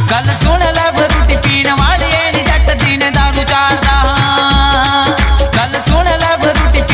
गल सुन लै फ्रूटी पीण वाले नी जट दिन दारू चाड़दा। गल सुन लै फ्रूटी